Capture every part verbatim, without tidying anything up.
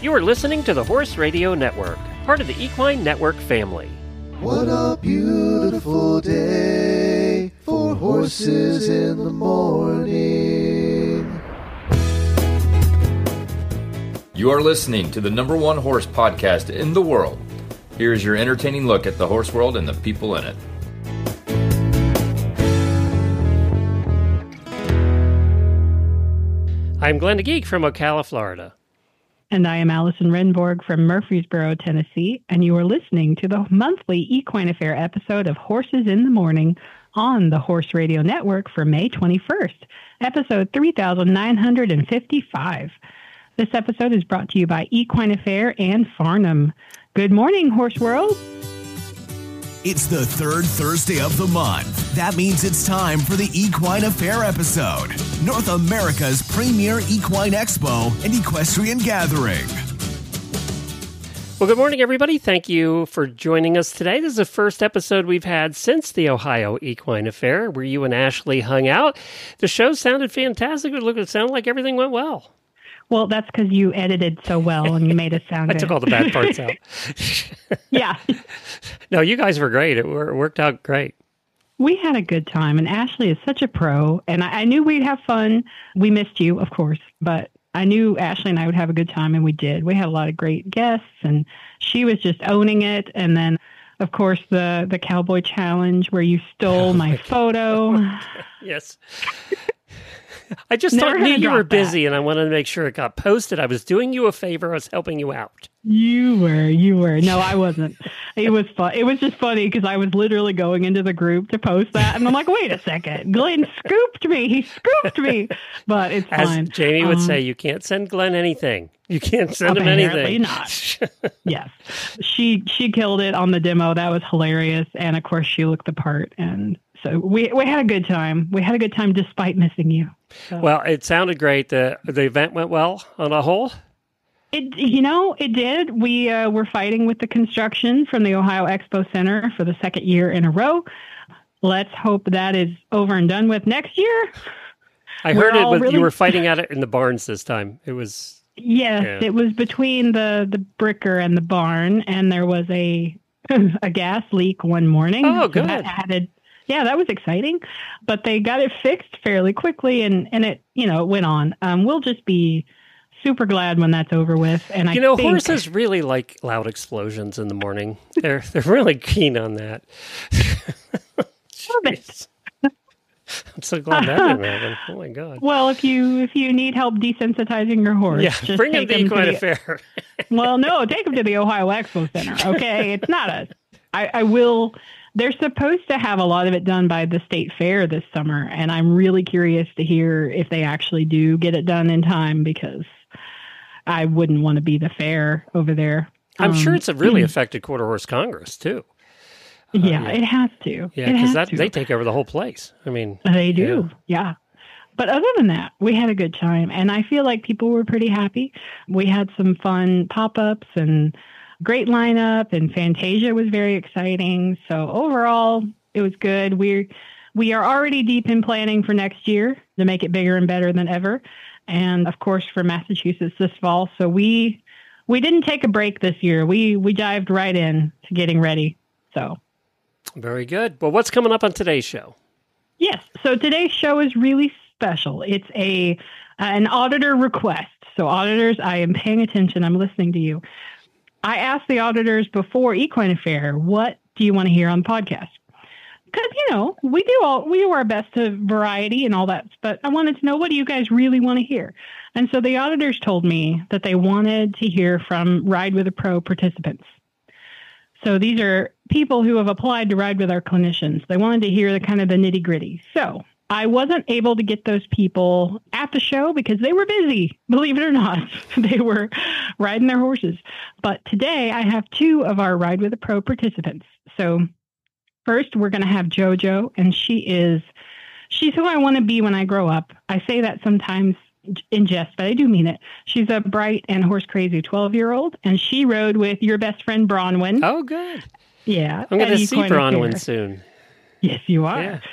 You are listening to the Horse Radio Network, part of the Equine Network family. What a beautiful day for horses in the morning. You are listening to the number one horse podcast in the world. Here is your entertaining look at the horse world and the people in it. I'm Glenn DeGeek from Ocala, Florida. And I am Allison Renborg from Murfreesboro, Tennessee, and you are listening to the monthly Equine Affair episode of Horses in the Morning on the Horse Radio Network for May twenty-first, episode three thousand nine hundred fifty-five. This episode is brought to you by Equine Affair and Farnham. Good morning, Horse World. It's the third Thursday of the month. That means it's time for the Equine Affair episode, North America's premier equine expo and equestrian gathering. Well, good morning, everybody. Thank you for joining us today. This is the first episode we've had since the Ohio Equine Affair, where you and Ashley hung out. The show sounded fantastic. It looked, it sounded like everything went well. Well, that's because you edited so well and you made us sound I good. took all the bad parts out. Yeah. No, you guys were great. It worked out great. We had a good time, and Ashley is such a pro, and I, I knew we'd have fun. We missed you, of course, but I knew Ashley and I would have a good time, and we did. We had a lot of great guests, and she was just owning it. And then, of course, the, the Cowboy Challenge where you stole oh my, my photo. Yes. I just Never thought knew you were that. busy, and I wanted to make sure it got posted. I was doing you a favor. I was helping you out. You were, you were. No, I wasn't. It was fun. It was just funny because I was literally going into the group to post that, and I'm like, wait a second, Glenn scooped me. He scooped me. But it's As fine. Jamie would um, say, you can't send Glenn anything. You can't send him apparently anything. Not. Yes, she she killed it on the demo. That was hilarious, and of course, she looked the part, and so we we had a good time. We had a good time despite missing you. So. Well, it sounded great. The the event went well on a whole. It, you know, it did. We uh, were fighting with the construction from the Ohio Expo Center for the second year in a row. Let's hope that is over and done with next year. I heard we're it was really... you were fighting at it in the barns this time. It was yes, yeah. It was between the the bricker and the barn, and there was a a gas leak one morning. Oh, so good. That added. Yeah, that was exciting, but they got it fixed fairly quickly, and, and it, you know, it went on. Um, we'll just be super glad when that's over with. And I you know, think... horses really like loud explosions in the morning. They're they're really keen on that. Love it. I'm so glad that didn't happen. Oh my God. Well, if you if you need help desensitizing your horse, yeah, just bring him take to Equine the, Affair. Well, no, take him to the Ohio Expo Center. Okay, it's not us. I, I will. They're supposed to have a lot of it done by the state fair this summer, and I'm really curious to hear if they actually do get it done in time, because I wouldn't want to be the fair over there. I'm um, sure it's a really affected Quarter Horse Congress too. Uh, yeah, yeah, it has to. Yeah, because that they take over the whole place. I mean, they do. Yeah. yeah. But other than that, we had a good time, and I feel like people were pretty happy. We had some fun pop-ups and great lineup, and Fantasia was very exciting. So overall, it was good. We're we are already deep in planning for next year to make it bigger and better than ever, and of course for Massachusetts this fall. So we we didn't take a break this year. We we dived right in to getting ready. So very good. Well, what's coming up on today's show? Yes. So today's show is really special. It's a an auditor request. So auditors, I am paying attention. I'm listening to you. I asked the auditors before Equine Affair, what do you want to hear on the podcast? Because, you know, we do all we do our best to variety and all that, but I wanted to know, what do you guys really want to hear? And so the auditors told me that they wanted to hear from Ride with a Pro participants. So these are people who have applied to ride with our clinicians. They wanted to hear the kind of the nitty gritty. So I wasn't able to get those people at the show because they were busy, believe it or not. They were riding their horses. But today I have two of our Ride with a Pro participants. So first we're going to have JoJo, and she is, she's who I want to be when I grow up. I say that sometimes in jest, but I do mean it. She's a bright and horse crazy twelve-year-old, and she rode with your best friend Bronwyn. Oh, good. Yeah. I'm going to see Equine Bronwyn Affair. soon. Yes, you are. Yeah.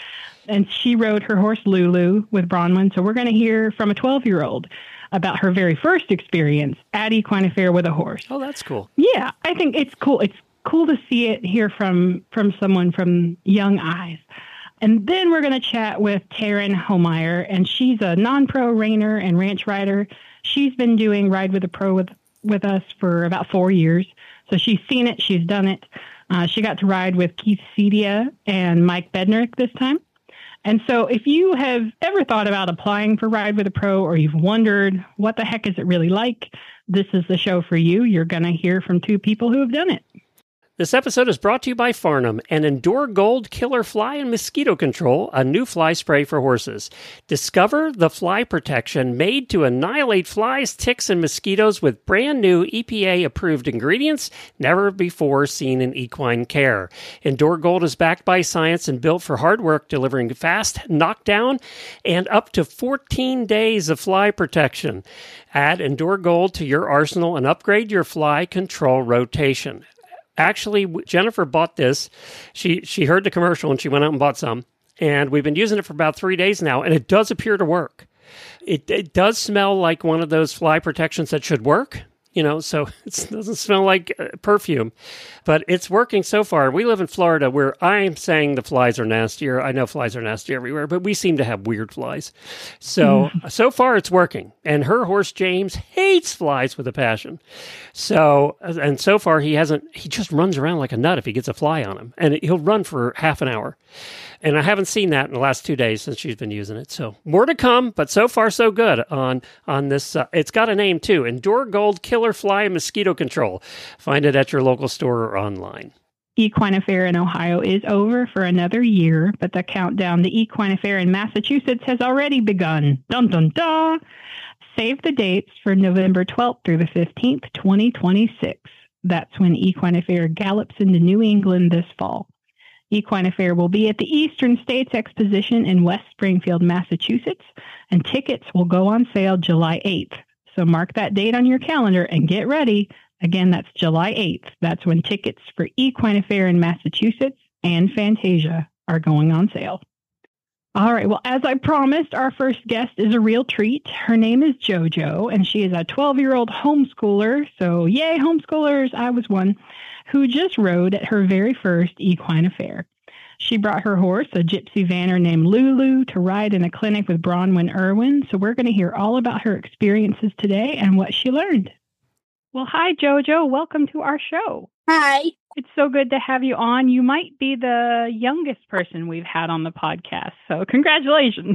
And she rode her horse Lulu with Bronwyn. So we're going to hear from a twelve-year-old about her very first experience at Equine Affair with a horse. Oh, that's cool. Yeah, I think it's cool. It's cool to see it here from, from someone from young eyes. And then we're going to chat with Taryn Homeyer, and she's a non-pro reiner and ranch rider. She's been doing Ride with a Pro with, with us for about four years. So she's seen it. She's done it. Uh, she got to ride with Keith Cedia and Mike Bednarek this time. And so if you have ever thought about applying for Ride with a Pro, or you've wondered what the heck is it really like, this is the show for you. You're going to hear from two people who have done it. This episode is brought to you by Farnam and Endure Gold Killer Fly and Mosquito Control, a new fly spray for horses. Discover the fly protection made to annihilate flies, ticks, and mosquitoes with brand new E P A-approved ingredients never before seen in equine care. Endure Gold is backed by science and built for hard work, delivering fast knockdown and up to fourteen days of fly protection. Add Endure Gold to your arsenal and upgrade your fly control rotation. Actually, Jennifer bought this. She she heard the commercial and she went out and bought some. And we've been using it for about three days now, and it does appear to work. It, it does smell like one of those fly protections that should work, you know, so it doesn't smell like uh, perfume. But it's working so far. We live in Florida where I'm saying the flies are nastier. I know flies are nasty everywhere, but we seem to have weird flies. So, mm. so far it's working. And her horse, James, hates flies with a passion. So, and so far he hasn't, he just runs around like a nut if he gets a fly on him. And he'll run for half an hour. And I haven't seen that in the last two days since she's been using it. So more to come, but so far so good on, on this. Uh, it's got a name too, Endure Gold Killer Fly and Mosquito Control. Find it at your local store or online. Equine Affair in Ohio is over for another year, but the countdown to Equine Affair in Massachusetts has already begun. Dun, dun, dun. Save the dates for November twelfth through the fifteenth, twenty twenty-six. That's when Equine Affair gallops into New England this fall. Equine Affair will be at the Eastern States Exposition in West Springfield, Massachusetts, and tickets will go on sale July eighth. So mark that date on your calendar and get ready. Again, that's July eighth. That's when tickets for Equine Affair in Massachusetts and Fantasia are going on sale. All right. Well, as I promised, our first guest is a real treat. Her name is JoJo, and she is a twelve-year-old homeschooler. So yay, homeschoolers. I was one who just rode at her very first Equine Affair. She brought her horse, a gypsy vanner named Lulu, to ride in a clinic with Bronwyn Irwin. So we're going to hear all about her experiences today and what she learned. Well, hi, JoJo. Welcome to our show. Hi. It's so good to have you on. You might be the youngest person we've had on the podcast, so congratulations.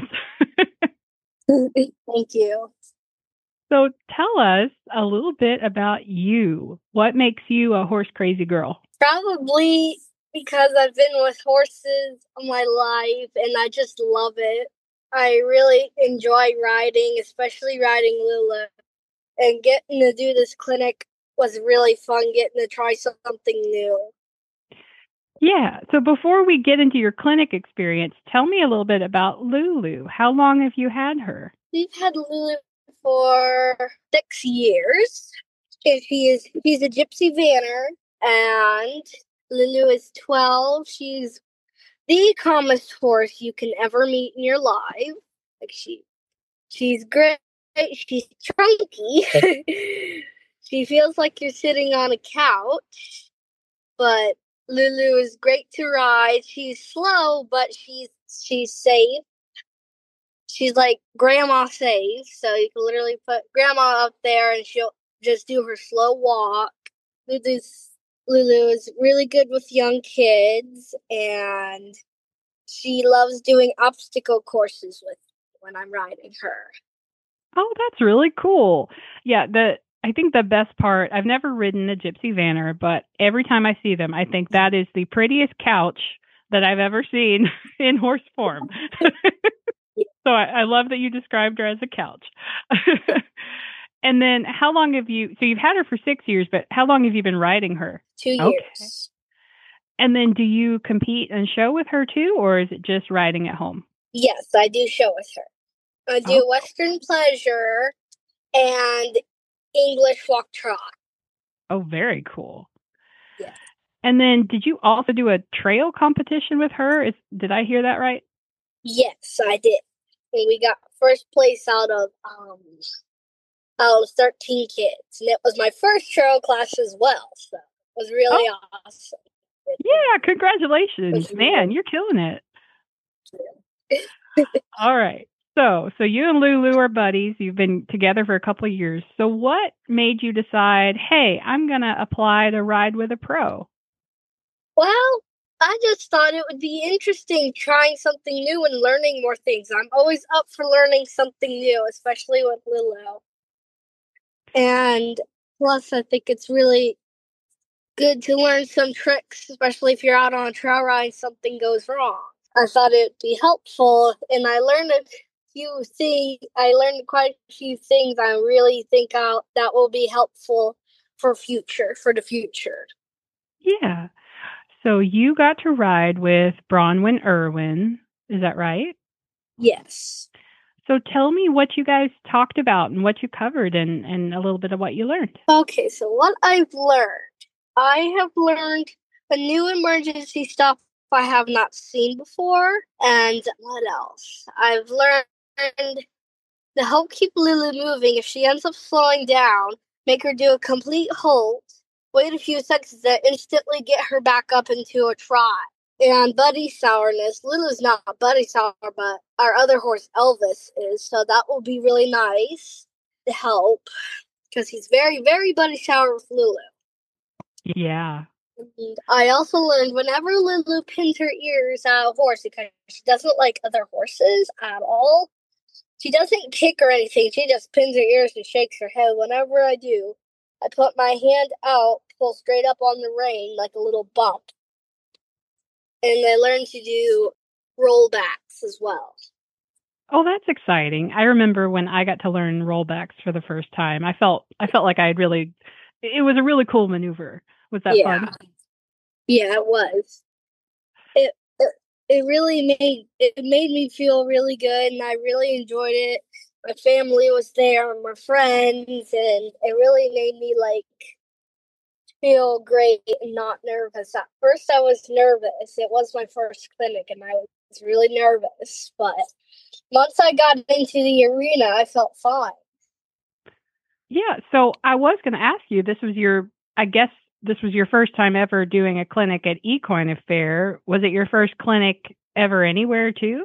Thank you. So tell us a little bit about you. What makes you a horse crazy girl? Probably because I've been with horses all my life, and I just love it. I really enjoy riding, especially riding Lulu. And getting to do this clinic was really fun, getting to try something new. Yeah. So before we get into your clinic experience, tell me a little bit about Lulu. How long have you had her? We've had Lulu for six years. She is she's a gypsy vanner, and Lulu is twelve. She's the calmest horse you can ever meet in your life. Like she, she's great. She's chunky. She feels like you're sitting on a couch, but Lulu is great to ride. She's slow, but she's she's safe. She's like grandma safe, so you can literally put grandma up there and she'll just do her slow walk. Lulu's, Lulu is really good with young kids, and she loves doing obstacle courses with me when I'm riding her. Oh, that's really cool. Yeah, the I think the best part, I've never ridden a gypsy vanner, but every time I see them, I think that is the prettiest couch that I've ever seen in horse form. So I, I love that you described her as a couch. And then how long have you, so you've had her for six years, but how long have you been riding her? Two years. Okay. And then do you compete and show with her too, or is it just riding at home? Yes, I do show with her. I do Oh. Western Pleasure and English Walk Trot. Oh, very cool. Yeah. And then did you also do a trail competition with her? Is, did I hear that right? Yes, I did. And we got first place out of um out of thirteen kids, and it was my first trail class as well. So it was really Oh. awesome. Yeah, congratulations, man! You're killing it. All right. So, so you and Lulu are buddies. You've been together for a couple of years. So, what made you decide, hey, I'm going to apply to Ride with a Pro? Well, I just thought it would be interesting trying something new and learning more things. I'm always up for learning something new, especially with Lulu. And plus, I think it's really good to learn some tricks, especially if you're out on a trail ride and something goes wrong. I thought it'd be helpful, and I learned a few things. I learned quite a few things. I really think I'll, that will be helpful for future, for the future. Yeah. So you got to ride with Bronwyn Irwin. Is that right? Yes. So tell me what you guys talked about and what you covered and, and a little bit of what you learned. Okay, so what I've learned. I have learned a new emergency stop I have not seen before. And what else? I've learned to help keep Lulu moving. If she ends up slowing down, make her do a complete halt, wait a few seconds, then instantly get her back up into a trot. And buddy sourness. Lulu's not buddy sour, but our other horse, Elvis, is. So that will be really nice to help, because he's very, very buddy sour with Lulu. Yeah. And I also learned whenever Lulu pins her ears at a horse, because she doesn't like other horses at all, she doesn't kick or anything. She just pins her ears and shakes her head. Whenever I do, I put my hand out, pull straight up on the rein like a little bump. And I learned to do rollbacks as well. Oh, that's exciting. I remember when I got to learn rollbacks for the first time. I felt I felt like I had really, it was a really cool maneuver. Was that yeah. fun? Yeah, it was. It, it it really made it made me feel really good, and I really enjoyed it. My family was there, and my friends, and it really made me like feel great and not nervous. At first, I was nervous. It was my first clinic, and I was really nervous. But once I got into the arena, I felt fine. Yeah. So I was going to ask you. This was your, I guess, this was your first time ever doing a clinic at Equine Affair. Was it your first clinic ever anywhere too?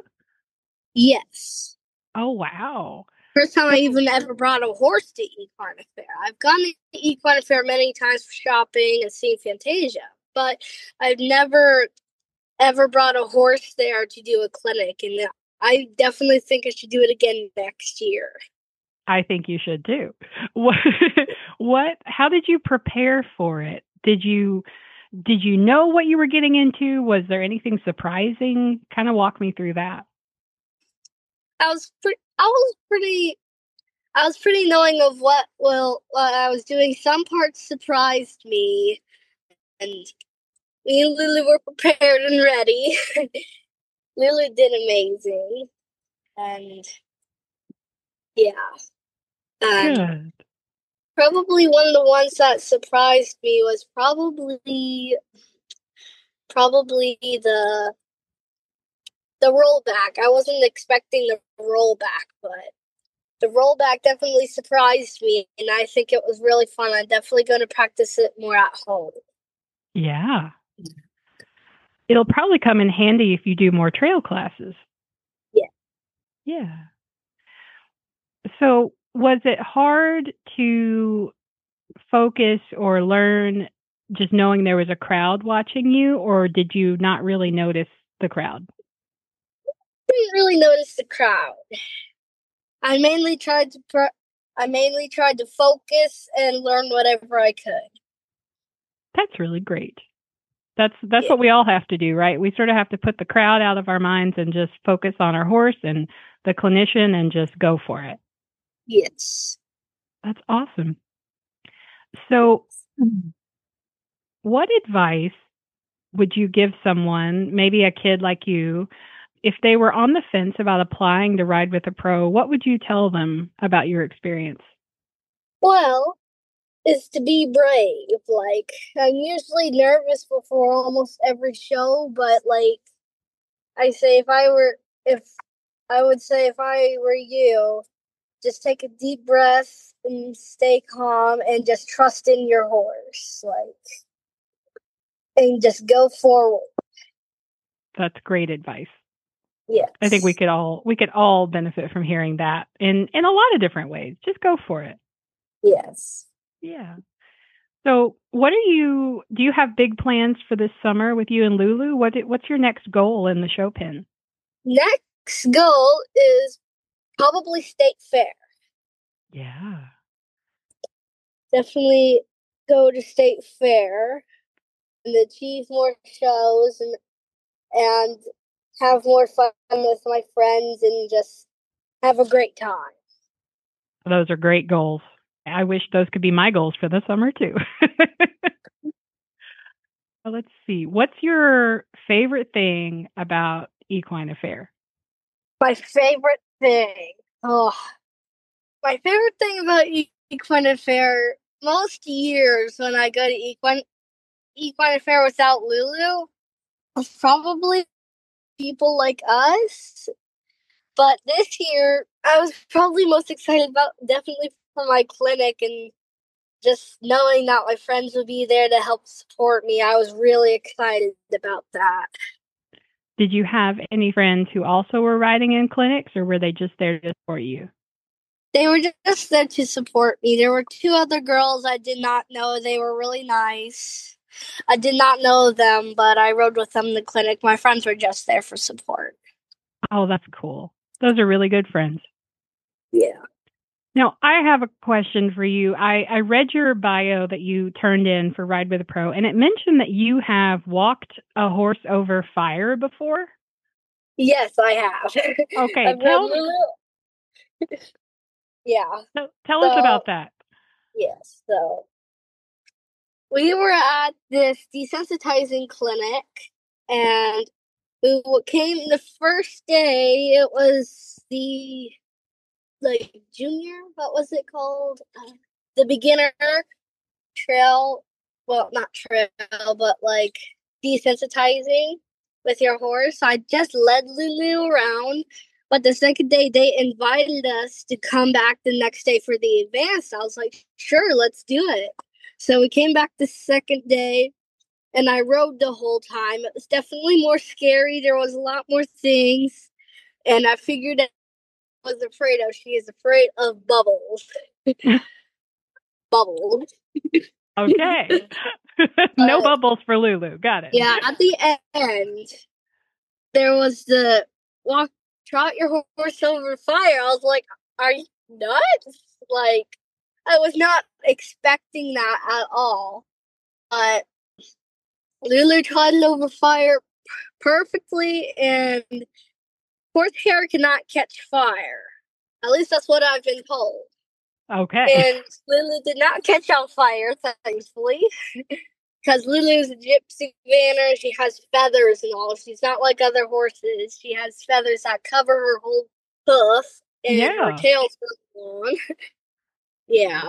Yes. Oh, wow. First time I even ever brought a horse to Equine Affair. I've gone to Equine Affair many times for shopping and seeing Fantasia, but I've never ever brought a horse there to do a clinic, and I definitely think I should do it again next year. I think you should too. What, what, how did you prepare for it? Did you, did you know what you were getting into? Was there anything surprising? Kind of walk me through that. I was pretty, I was pretty, I was pretty knowing of what, well, what I was doing. Some parts surprised me, and me and Lulu were prepared and ready. Lulu did amazing, and yeah. Um, Good. Probably one of the ones that surprised me was probably probably the the rollback. I wasn't expecting the rollback, but the rollback definitely surprised me, and I think it was really fun. I'm definitely going to practice it more at home. Yeah. It'll probably come in handy if you do more trail classes. Yeah. Yeah. So was it hard to focus or learn just knowing there was a crowd watching you, or did you not really notice the crowd? I didn't really notice the crowd. I mainly tried to pr- I mainly tried to focus and learn whatever I could. That's really great. That's that's Yeah. what we all have to do, right? We sort of have to put the crowd out of our minds and just focus on our horse and the clinician and just go for it. Yes. That's awesome. So what advice would you give someone, maybe a kid like you, if they were on the fence about applying to Ride with a Pro? What would you tell them about your experience? Well, is to be brave. Like, I'm usually nervous before almost every show, but like I say, if I were if I would say if I were you, just take a deep breath and stay calm and just trust in your horse, like, and just go forward. That's great advice. Yes. I think we could all we could all benefit from hearing that in in a lot of different ways. Just go for it. Yes. Yeah. So, what are you? Do you have big plans for this summer with you and Lulu? What what's your next goal in the show pen? Next goal is probably state fair. Yeah. Definitely go to state fair and achieve more shows and and have more fun with my friends and just have a great time. Those are great goals. I wish those could be my goals for the summer too. Well, let's see. What's your favorite thing about Equine Affair? My favorite thing. Oh, my favorite thing about Equine Affair, most years when I go to Equine, Equine Affair without Lulu, is probably people like us. But this year, I was probably most excited about definitely for my clinic and just knowing that my friends would be there to help support me. I was really excited about that. Did you have any friends who also were riding in clinics, or were they just there to support you? They were just there to support me. There were two other girls I did not know. They were really nice. I did not know them, but I rode with them in the clinic. My friends were just there for support. Oh, that's cool. Those are really good friends. Yeah. Now, I have a question for you. I, I read your bio that you turned in for Ride with a Pro, and it mentioned that you have walked a horse over fire before. Yes, I have. Okay, I've tell, rode- yeah. tell, tell so, us about that. Yes, so we were at this desensitizing clinic, and we came the first day. It was the like junior, what was it called? Uh, the beginner trail. Well, not trail, but like desensitizing with your horse. I just led Lulu around, but the second day they invited us to come back the next day for the advanced. I was like, sure, let's do it. So we came back the second day, and I rode the whole time. It was definitely more scary. There was a lot more things, and I figured out what I was afraid of. She is afraid of bubbles. Bubbles. Okay. No But- bubbles for Lulu. Got it. Yeah, at the end, there was the walk, trot your horse over fire. I was like, are you nuts? Like, I was not expecting that at all. But Lulu trotted over fire perfectly, and horsehair cannot catch fire. At least that's what I've been told. Okay. And Lulu did not catch on fire, thankfully. Because Lulu's a gypsy vanner, she has feathers and all. She's not like other horses. She has feathers that cover her whole hoof, and Yeah. her tail's long. Yeah.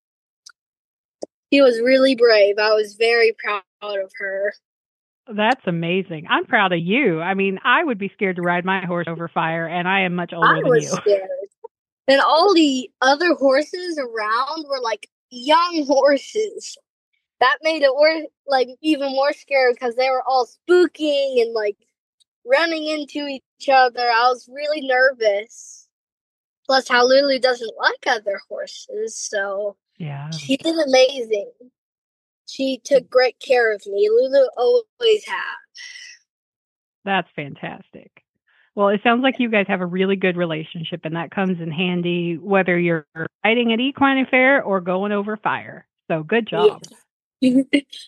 She was really brave. I was very proud of her. That's amazing. I'm proud of you. I mean, I would be scared to ride my horse over fire, and I am much older I than was you. scared. And all the other horses around were like young horses. That made it worse, like even more scary because they were all spooking and like running into each other. I was really nervous. Plus, how Lulu doesn't like other horses, so Yeah. she did amazing. She took great care of me. Lulu always has. That's fantastic. Well, it sounds like you guys have a really good relationship, and that comes in handy whether you're riding at Equine Affair or going over fire. So good job. Yeah.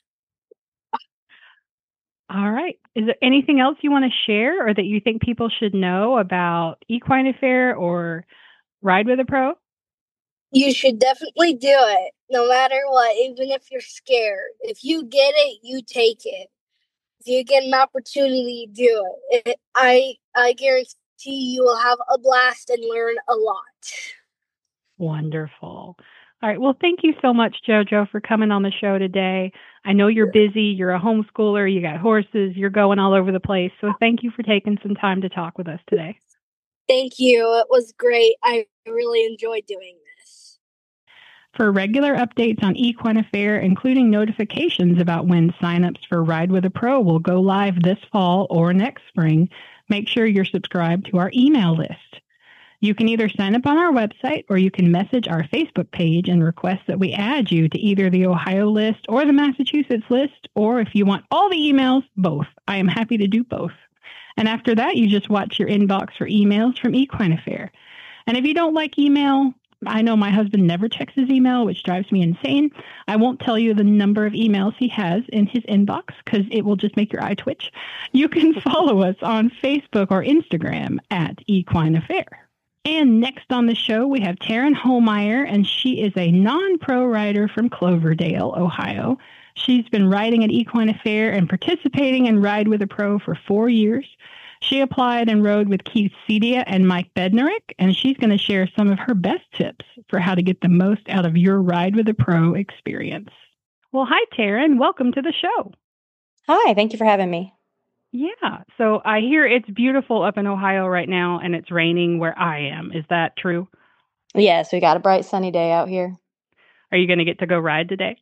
All right. Is there anything else you want to share or that you think people should know about Equine Affair or Ride with a Pro? You should definitely do it, no matter what, even if you're scared. If you get it, you take it. If you get an opportunity, do it. it I I guarantee you will have a blast and learn a lot. Wonderful. All right. Well, thank you so much, JoJo, for coming on the show today. I know you're busy. You're a homeschooler. You got horses. You're going all over the place. So thank you for taking some time to talk with us today. Thank you. It was great. I really enjoyed doing this. For regular updates on Equine Affair, including notifications about when signups for Ride with a Pro will go live this fall or next spring, make sure you're subscribed to our email list. You can either sign up on our website or you can message our Facebook page and request that we add you to either the Ohio list or the Massachusetts list, or if you want all the emails, both. I am happy to do both. And after that, you just watch your inbox for emails from Equine Affair. And if you don't like email, I know my husband never checks his email, which drives me insane. I won't tell you the number of emails he has in his inbox because it will just make your eye twitch. You can follow us on Facebook or Instagram at Equine Affair. And next on the show, we have Taryn Holmeyer, and she is a non-pro rider from Cloverdale, Ohio. She's been riding at Equine Affair and participating in Ride with a Pro for four years. She applied and rode with Keith Cedia and Mike Bednarik, and she's going to share some of her best tips for how to get the most out of your Ride with a Pro experience. Well, hi, Taryn. Welcome to the show. Hi, thank you for having me. Yeah. So I hear it's beautiful up in Ohio right now, and it's raining where I am. Is that true? Yes, we got a bright sunny day out here. Are you going to get to go ride today?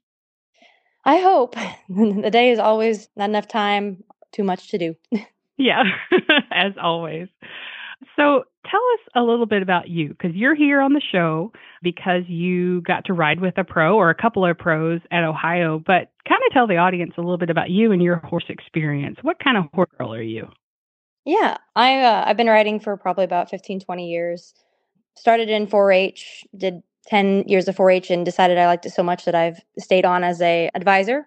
I hope. The day is always not enough time, too much to do. Yeah, as always. So tell us a little bit about you, because you're here on the show because you got to ride with a pro or a couple of pros at Ohio, but kind of tell the audience a little bit about you and your horse experience. What kind of horse girl are you? Yeah, I, uh, I've been riding for probably about fifteen, twenty years. Started in four H, did ten years of four H and decided I liked it so much that I've stayed on as a advisor.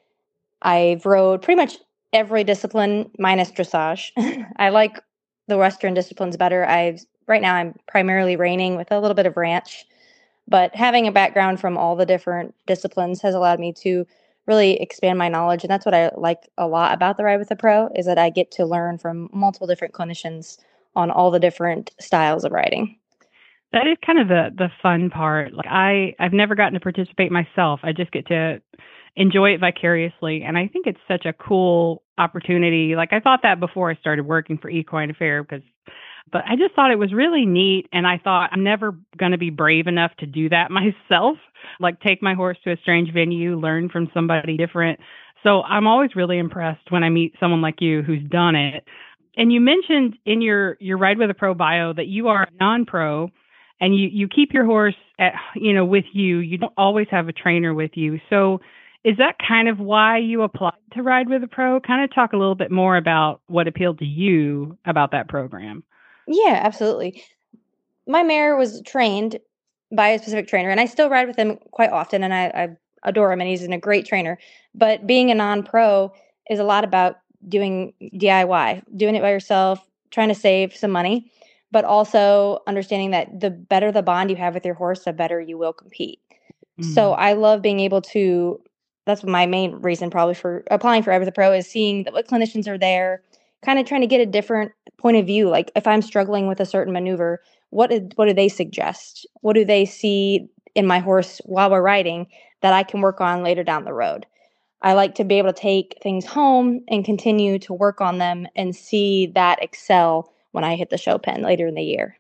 I've rode pretty much every discipline minus dressage. I like the Western disciplines better. I've right now I'm primarily reining with a little bit of ranch, but having a background from all the different disciplines has allowed me to really expand my knowledge. And that's what I like a lot about the Ride with a Pro, is that I get to learn from multiple different clinicians on all the different styles of riding. That is kind of the the fun part. Like I, I've never gotten to participate myself. I just get to enjoy it vicariously. And I think it's such a cool opportunity. Like I thought that before I started working for Equine Affair, because, but I just thought it was really neat. And I thought I'm never going to be brave enough to do that myself, like take my horse to a strange venue, learn from somebody different. So I'm always really impressed when I meet someone like you who's done it. And you mentioned in your, your Ride with a Pro bio that you are a non-pro and you, you keep your horse at, you know, with you. You don't always have a trainer with you. So is that kind of why you applied to Ride with a Pro? Kind of talk a little bit more about what appealed to you about that program. Yeah, absolutely. My mare was trained by a specific trainer, and I still ride with him quite often, and I, I adore him, and he's a great trainer. But being a non-pro is a lot about doing D I Y, doing it by yourself, trying to save some money, but also understanding that the better the bond you have with your horse, the better you will compete. Mm-hmm. So I love being able to, that's my main reason probably for applying for Ride with a Pro, is seeing that what clinicians are there, kind of trying to get a different point of view. Like if I'm struggling with a certain maneuver, what did, what do they suggest? What do they see in my horse while we're riding that I can work on later down the road? I like to be able to take things home and continue to work on them and see that excel when I hit the show pen later in the year.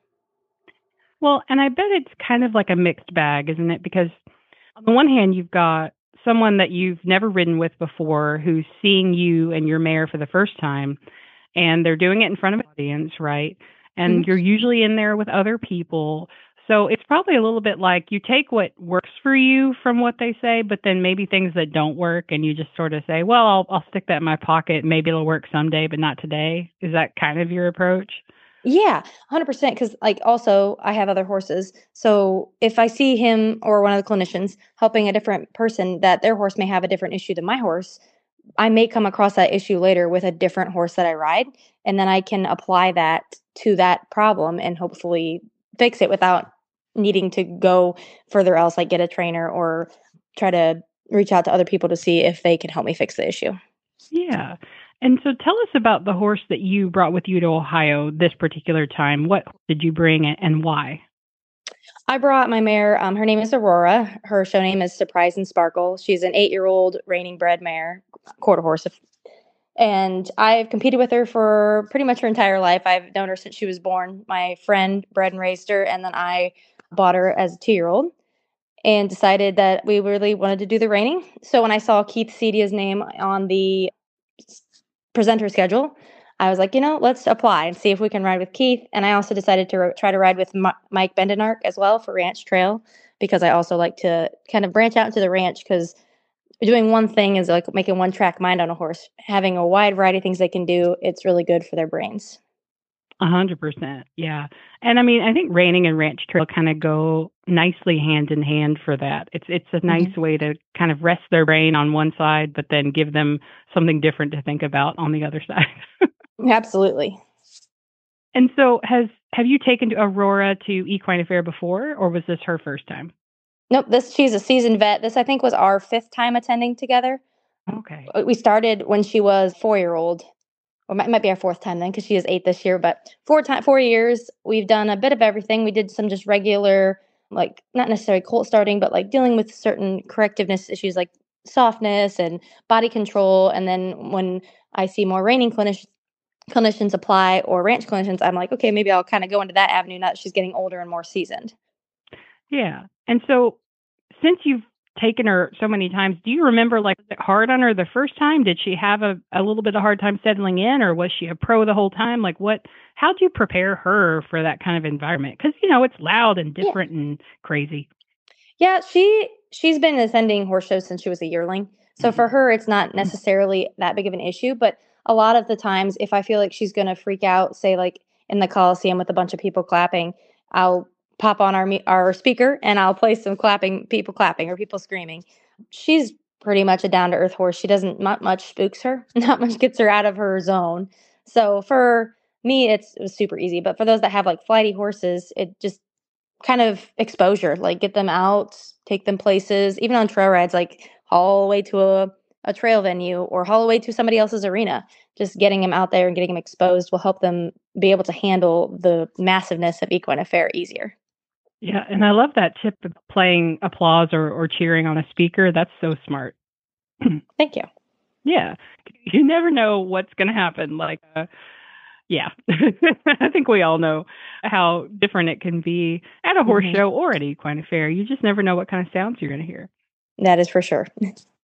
Well, and I bet it's kind of like a mixed bag, isn't it? Because on the one hand, you've got someone that you've never ridden with before who's seeing you and your mare for the first time, and they're doing it in front of an audience, right? And mm-hmm. you're usually in there with other people. So it's probably a little bit like you take what works for you from what they say, but then maybe things that don't work, and you just sort of say, well, I'll, I'll stick that in my pocket. Maybe it'll work someday, but not today. Is that kind of your approach? Yeah, one hundred percent. Because like also I have other horses. So if I see him or one of the clinicians helping a different person that their horse may have a different issue than my horse, I may come across that issue later with a different horse that I ride. And then I can apply that to that problem and hopefully fix it without needing to go further else, like get a trainer or try to reach out to other people to see if they can help me fix the issue. Yeah. And so tell us about the horse that you brought with you to Ohio this particular time. What did you bring and why? I brought my mare. Um, her name is Aurora. Her show name is Surprise and Sparkle. She's an eight-year-old reining bred mare, quarter horse. And I've competed with her for pretty much her entire life. I've known her since she was born. My friend bred and raised her, and then I bought her as a two-year-old and decided that we really wanted to do the reining. So when I saw Keith Cedia's name on the presenter schedule, I was like, you know, let's apply and see if we can ride with Keith. And I also decided to r- try to ride with M- Mike Bendenark as well for Ranch Trail, because I also like to kind of branch out into the ranch, because doing one thing is like making one track mind on a horse. Having a wide variety of things they can do, it's really good for their brains. A hundred percent. Yeah. And I mean, I think reining and ranch trail kind of go nicely hand in hand for that. It's, it's a nice mm-hmm. way to kind of rest their brain on one side, but then give them something different to think about on the other side. Absolutely. And so has, have you taken Aurora to Equine Affair before, or was this her first time? Nope. This, she's a seasoned vet. This, I think, was our fifth time attending together. Okay. We started when she was four-year-old. Or it might be our fourth time then, because she is eight this year, but four time, four years, we've done a bit of everything. We did some just regular, like not necessarily colt starting, but like dealing with certain correctiveness issues like softness and body control. And then when I see more reining clinicians, clinicians apply or ranch clinicians, I'm like, okay, maybe I'll kind of go into that avenue now that she's getting older and more seasoned. Yeah. And so since you've taken her so many times, do you remember, like, was it hard on her the first time? Did she have a, a little bit of hard time settling in, or was she a pro the whole time? Like, what, how do you prepare her for that kind of environment? Because, you know, it's loud and different yeah. and crazy. Yeah, she, she's been attending horse shows since she was a yearling. So mm-hmm. for her, it's not necessarily that big of an issue. But a lot of the times, if I feel like she's going to freak out, say like in the Coliseum with a bunch of people clapping, I'll pop on our our speaker and I'll play some clapping, people clapping or people screaming. She's pretty much a down-to-earth horse. She doesn't, not much spooks her, not much gets her out of her zone. So for me, it's, it was super easy. But for those that have like flighty horses, it just kind of exposure, like get them out, take them places, even on trail rides, like haul away to a, a trail venue or haul away to somebody else's arena. Just getting them out there and getting them exposed will help them be able to handle the massiveness of Equine Affair easier. Yeah, and I love that tip of playing applause or, or cheering on a speaker. That's so smart. Thank you. Yeah, you never know what's going to happen. Like, uh, yeah, I think we all know how different it can be at a horse mm-hmm. show or at Equine Affair. You just never know what kind of sounds you're going to hear. That is for sure.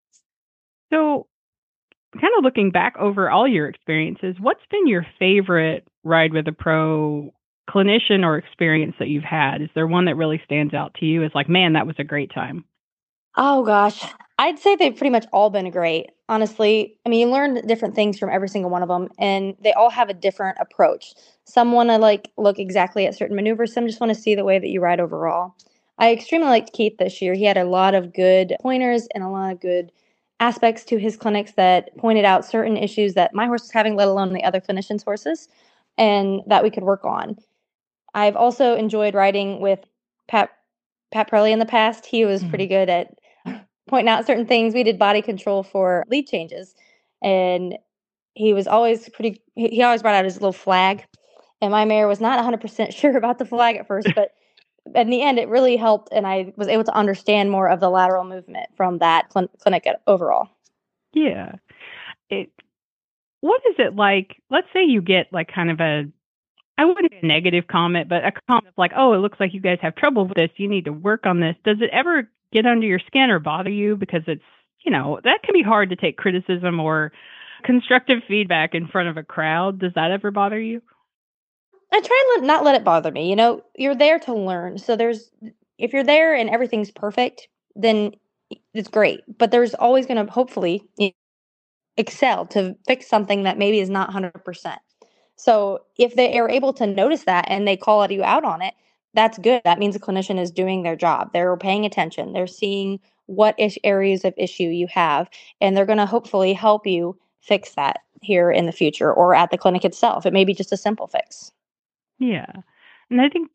So, kind of looking back over all your experiences, what's been your favorite ride with a pro clinician or experience that you've had? Is there one that really stands out to you as like, man, that was a great time? Oh gosh, I'd say they've pretty much all been great. Honestly, I mean, you learn different things from every single one of them, and they all have a different approach. Some want to like look exactly at certain maneuvers. Some just want to see the way that you ride overall. I extremely liked Keith this year. He had a lot of good pointers and a lot of good aspects to his clinics that pointed out certain issues that my horse was having, let alone the other clinicians' horses, and that we could work on. I've also enjoyed riding with Pat Pat Prelli in the past. He was mm-hmm. pretty good at pointing out certain things. We did body control for lead changes, and he was always pretty, he, he always brought out his little flag, and my mare was not one hundred percent sure about the flag at first, but in the end, it really helped, and I was able to understand more of the lateral movement from that cl- clinic overall. Yeah. It. What is it like? Let's say you get like kind of a, I wouldn't say a negative comment, but a comment like, oh, it looks like you guys have trouble with this. You need to work on this. Does it ever get under your skin or bother you? Because it's, you know, that can be hard to take criticism or constructive feedback in front of a crowd. Does that ever bother you? I try and let, not let it bother me. You know, you're there to learn. So there's, if you're there and everything's perfect, then it's great. But there's always going to hopefully excel to fix something that maybe is not one hundred percent. So if they are able to notice that and they call you out on it, that's good. That means a clinician is doing their job. They're paying attention. They're seeing what ish areas of issue you have, and they're going to hopefully help you fix that here in the future or at the clinic itself. It may be just a simple fix. Yeah. And I think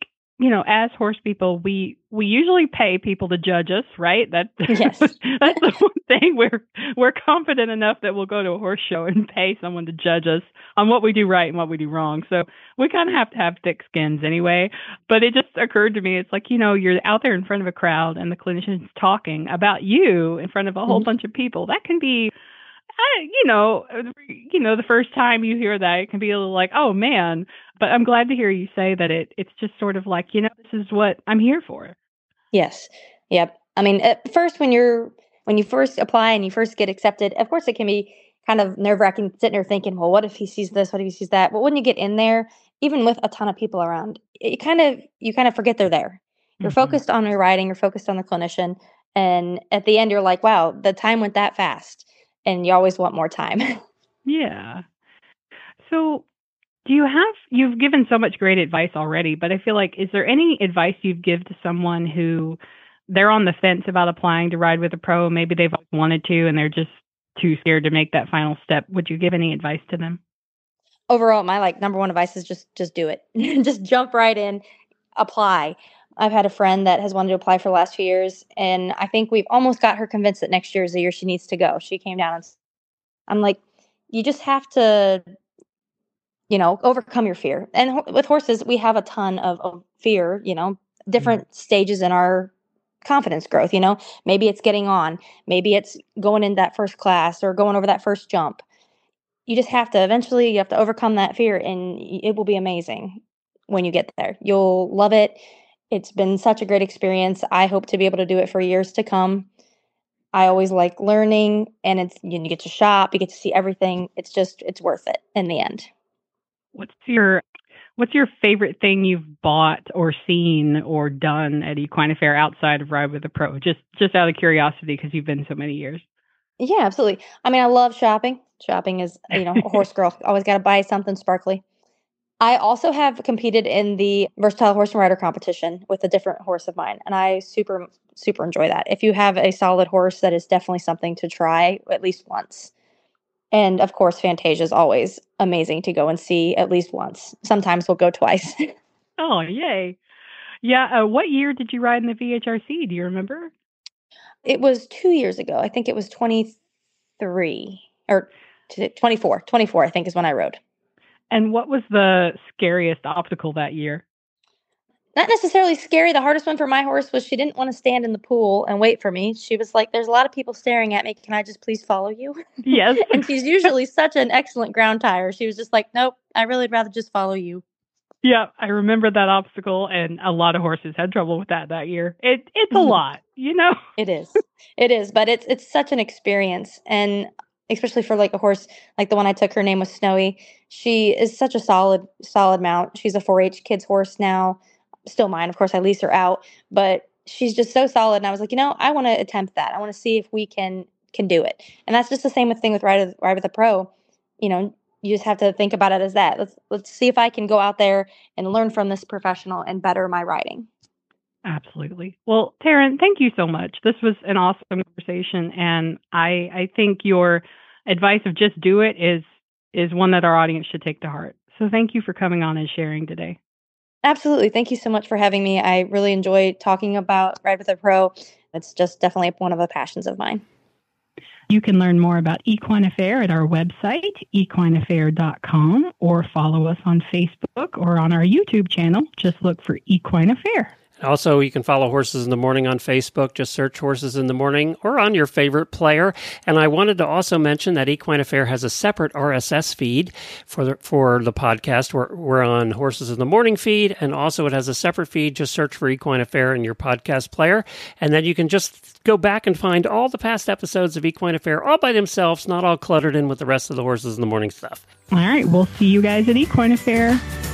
you know, as horse people, we we usually pay people to judge us, right? That Yes. that's the one thing we're we're confident enough that we'll go to a horse show and pay someone to judge us on what we do right and what we do wrong. So we kind of have to have thick skins anyway. But it just occurred to me, it's like, you know, you're out there in front of a crowd and the clinician's talking about you in front of a whole Mhm. bunch of people. That can be, I, you know, you know, the first time you hear that, it can be a little like, oh man. But I'm glad to hear you say that it it's just sort of like, you know, this is what I'm here for. Yes. Yep. I mean, at first, when you're when you first apply and you first get accepted, of course, it can be kind of nerve wracking sitting there thinking, well, what if he sees this? What if he sees that? But when you get in there, even with a ton of people around, it kind of you kind of forget they're there. You're Mhm. focused on your writing. You're focused on the clinician, and at the end, you're like, wow, the time went that fast, and you always want more time. Yeah. So do you have, you've given so much great advice already, but I feel like, is there any advice you've give to someone who they're on the fence about applying to ride with a pro? Maybe they've always wanted to and they're just too scared to make that final step. Would you give any advice to them? Overall, my like number one advice is just just do it. Just jump right in, apply. I've had a friend that has wanted to apply for the last few years, and I think we've almost got her convinced that next year is the year she needs to go. She came down and s- I'm like, you just have to, you know, overcome your fear. And ho- with horses, we have a ton of, of fear, you know, different stages in our confidence growth, you know. Maybe it's getting on, maybe it's going in that first class or going over that first jump. You just have to eventually you have to overcome that fear, and y- it will be amazing when you get there. You'll love it. It's been such a great experience. I hope to be able to do it for years to come. I always like learning, and it's you, know, you get to shop, you get to see everything. It's just it's worth it in the end. What's your what's your favorite thing you've bought or seen or done at Equine Affair outside of Ride with a Pro? Just just out of curiosity, because you've been so many years. Yeah, absolutely. I mean, I love shopping. Shopping is, you know, a horse girl. Always got to buy something sparkly. I also have competed in the versatile horse and rider competition with a different horse of mine, and I super, super enjoy that. If you have a solid horse, that is definitely something to try at least once. And of course, Fantasia is always amazing to go and see at least once. Sometimes we'll go twice. Oh, yay. Yeah. Uh, what year did you ride in the V H R C? Do you remember? It was two years ago. I think it was twenty-three or t- twenty-four. twenty-four, I think, is when I rode. And what was the scariest obstacle that year? Not necessarily scary. The hardest one for my horse was she didn't want to stand in the pool and wait for me. She was like, there's a lot of people staring at me. Can I just please follow you? Yes. And she's usually such an excellent ground tire. She was just like, nope, I really would rather just follow you. Yeah, I remember that obstacle, and a lot of horses had trouble with that that year. It it's a Mhm. lot, you know. It is. It is, but it's it's such an experience, and especially for like a horse like the one I took, her name was Snowy. She is such a solid solid mount. She's a four H kids horse now, still mine. Of course, I lease her out, but she's just so solid. And I was like, you know, I want to attempt that. I want to see if we can can do it. And that's just the same with thing with ride with, ride with a pro. You know, you just have to think about it as that. Let's let's see if I can go out there and learn from this professional and better my riding. Absolutely. Well, Taryn, thank you so much. This was an awesome conversation, and I I think your advice of just do it is is one that our audience should take to heart. So thank you for coming on and sharing today. Absolutely. Thank you so much for having me. I really enjoy talking about Ride with a Pro. It's just definitely one of the passions of mine. You can learn more about Equine Affair at our website, equine affair dot com, or follow us on Facebook or on our YouTube channel. Just look for Equine Affair. Also, you can follow Horses in the Morning on Facebook. Just search Horses in the Morning or on your favorite player. And I wanted to also mention that Equine Affair has a separate R S S feed for the, for the podcast. We're, we're on Horses in the Morning feed, and also it has a separate feed. Just search for Equine Affair in your podcast player, and then you can just go back and find all the past episodes of Equine Affair all by themselves, not all cluttered in with the rest of the Horses in the Morning stuff. All right, we'll see you guys at Equine Affair.